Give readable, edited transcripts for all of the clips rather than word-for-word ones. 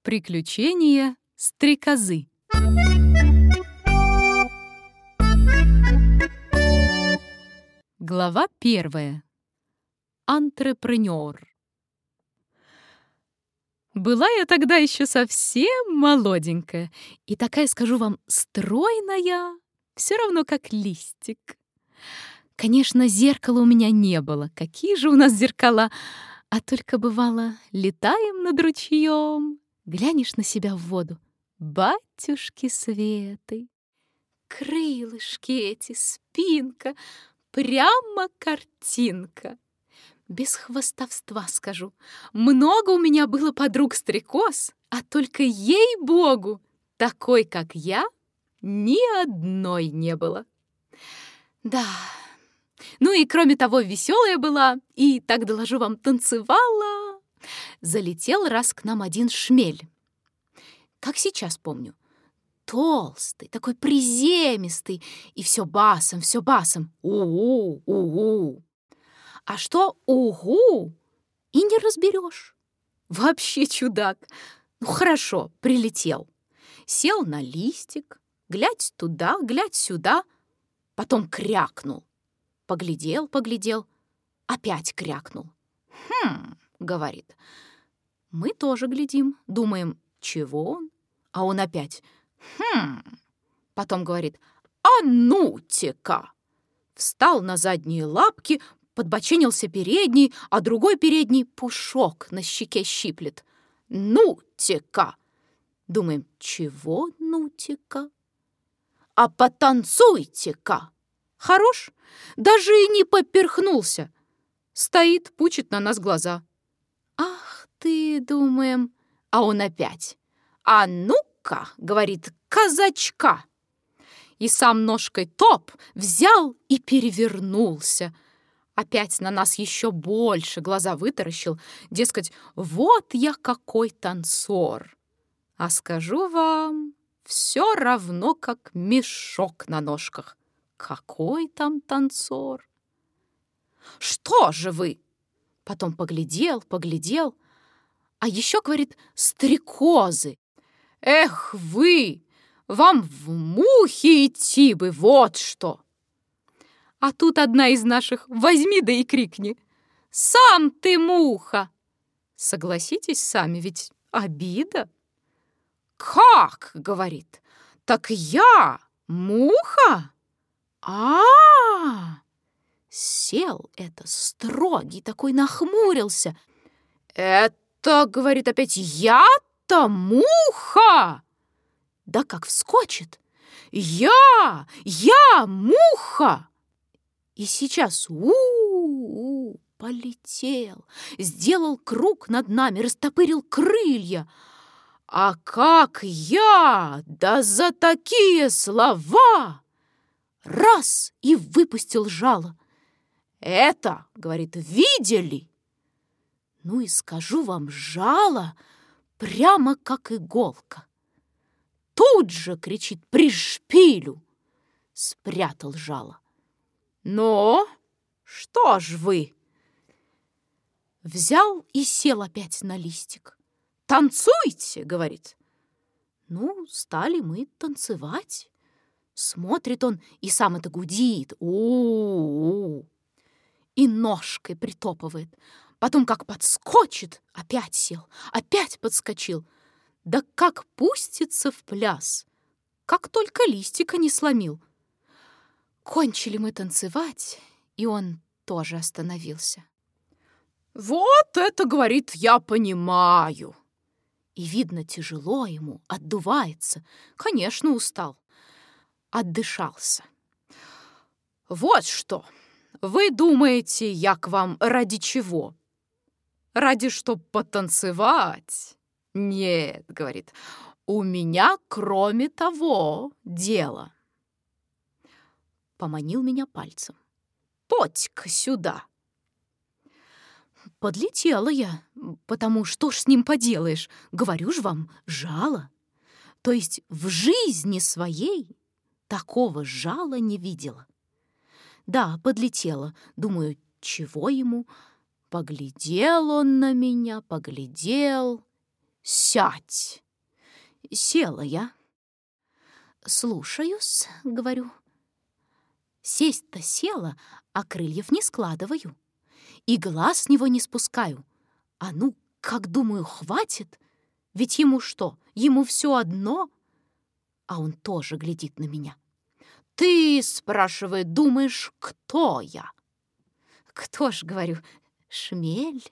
Приключения стрекозы. Глава 1. Антрепренер. Была я тогда еще совсем молоденькая и такая, скажу вам, стройная, все равно как листик. Конечно, зеркала у меня не было. Какие же у нас зеркала? А только бывало, летаем над ручьем, глянешь на себя в воду. Батюшки Светы, крылышки эти, спинка, прямо картинка. Без хвастовства скажу, много у меня было подруг-стрекоз, а только, ей-богу, такой, как я, ни одной не было. Да, ну и кроме того, веселая была, и, так доложу вам, танцевала. Залетел раз к нам один шмель. Как сейчас помню, толстый, такой приземистый, и все басом, у-у, у-у. А что угу, и не разберешь. Вообще чудак. Ну хорошо, прилетел. Сел на листик, глядь туда, глядь сюда, потом крякнул. Поглядел, опять крякнул. Говорит. Мы тоже глядим, думаем, чего он? А он опять. Потом говорит, а ну-те-ка! Встал на задние лапки, подбоченился передний, а другой передний пушок на щеке щиплет. Ну-те-ка! Думаем, чего ну-те-ка? А потанцуйте-ка! Хорош, даже и не поперхнулся. Стоит, пучит на нас глаза. Ах ты, думаем, а он опять. А ну-ка, говорит, казачка! И сам ножкой топ взял и перевернулся. Опять на нас еще больше глаза вытаращил, дескать, вот я какой танцор. А скажу вам, все равно как мешок на ножках. Какой там танцор? Что же вы? Потом поглядел, а еще, говорит, стрекозы. Эх вы, вам в мухи идти бы, вот что! А тут одна из наших возьми да и крикни. Сам ты муха! Согласитесь сами, ведь обида. Как, говорит, так я муха? Сел это строгий такой, нахмурился. Это, говорит, опять я-то муха? Да как вскочит. Я муха! И сейчас полетел, сделал круг над нами, растопырил крылья. А как я, да за такие слова! Раз и выпустил жало. Это, говорит, видели? Ну и скажу вам, жало прямо как иголка. Тут же, кричит, пришпилю. Спрятал жало. Но что ж вы? Взял и сел опять на листик. Танцуйте, говорит. Ну, стали мы танцевать. Смотрит он и сам это гудит. У-у-у. И ножкой притопывает. Потом как подскочит, опять сел, опять подскочил. Да как пустится в пляс, как только листика не сломил. Кончили мы танцевать, и он тоже остановился. Вот это, говорит, я понимаю. И, видно, тяжело ему, отдувается. Конечно, устал. Отдышался. Вот что. Вы думаете, я к вам ради чего? Ради чтоб потанцевать? Нет, говорит, у меня кроме того дело. Поманил меня пальцем. Подь-ка сюда. Подлетела я, потому что ж с ним поделаешь, говорю ж вам, жало. То есть в жизни своей такого жала не видела. Да, подлетела, думаю, чего ему? Поглядел он на меня, поглядел сядь. Села я. Слушаюсь, говорю. Сесть-то села, а крыльев не складываю. И глаз с него не спускаю. А ну, как думаю, хватит? Ведь ему что? Ему все одно. А он тоже глядит на меня. Ты, спрашивает, думаешь, кто я? Кто ж, говорю, шмель?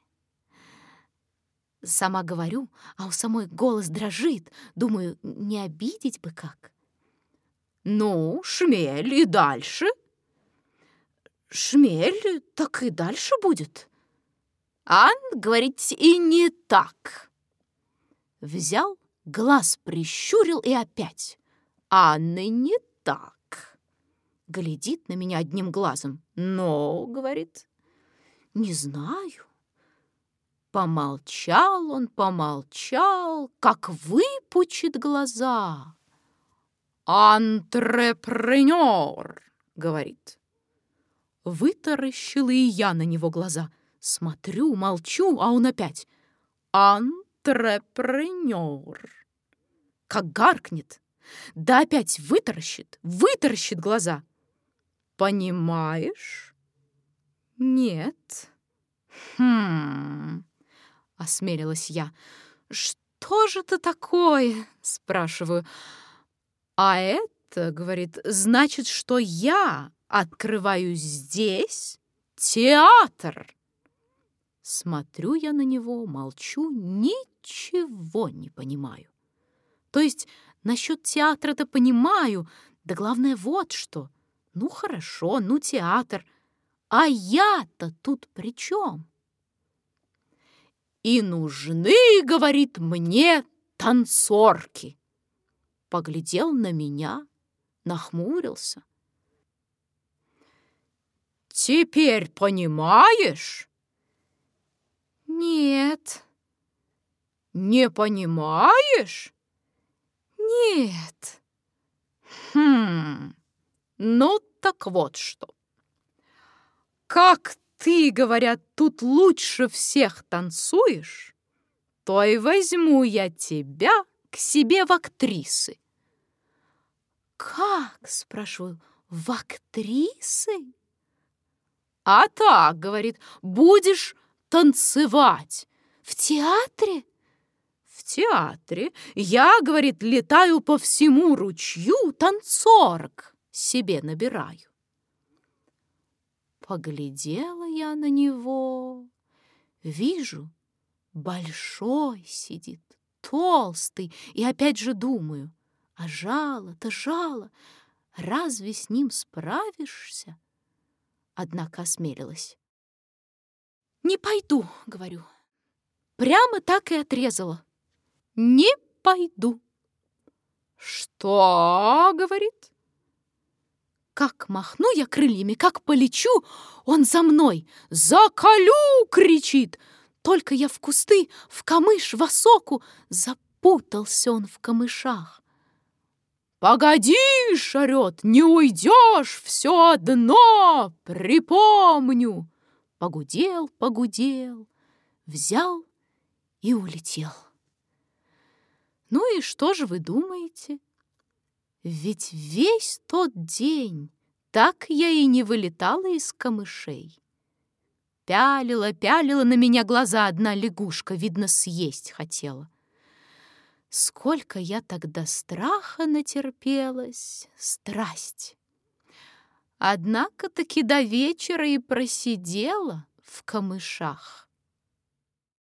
Сама говорю, а у самой голос дрожит. Думаю, не обидеть бы как. Ну, шмель, и дальше? Шмель, так и дальше будет. Ан, говорить, и не так. Взял, глаз прищурил и опять. Анны не так. Глядит на меня одним глазом. Но, говорит, не знаю. Помолчал он, помолчал, как выпучит глаза. «Антрепренер», — говорит. Вытаращила и я на него глаза. Смотрю, молчу, а он опять. «Антрепренер». Как гаркнет. Да опять вытаращит глаза. «Понимаешь?» «Нет». Осмелилась я. «Что же это такое?» — спрашиваю. «А это, — говорит, — значит, что я открываю здесь театр». Смотрю я на него, молчу, ничего не понимаю. То есть насчет театра-то понимаю, да главное вот что. Ну хорошо, ну театр, а я-то тут при чем? «И нужны, — говорит, — мне танцорки». Поглядел на меня, нахмурился. «Теперь понимаешь?» «Нет». «Не понимаешь?» «Нет». Ну так вот что. Как ты, говорят, тут лучше всех танцуешь, то и возьму я тебя к себе в актрисы. Как, спрашиваю, в актрисы? А так, говорит, будешь танцевать в театре? В театре я, говорит, летаю по всему ручью, танцорок себе набираю. Поглядела я на него, вижу, большой сидит, толстый, и опять же думаю, а жало-то жало, разве с ним справишься? Однако осмелилась. «Не пойду», — говорю, прямо так и отрезала. «Не пойду». «Что?» — говорит. Как махну я крыльями, как полечу, он за мной. «Заколю!» — кричит. Только я в кусты, в камыш, в осоку. Запутался он в камышах. «Погоди!» — орет, «не уйдешь, все одно, припомню!» Погудел, погудел, взял и улетел. Ну и что же вы думаете? Ведь весь тот день так я и не вылетала из камышей. Пялила, пялила на меня глаза одна лягушка, видно, съесть хотела. Сколько я тогда страха натерпелась, страсть! Однако таки до вечера и просидела в камышах.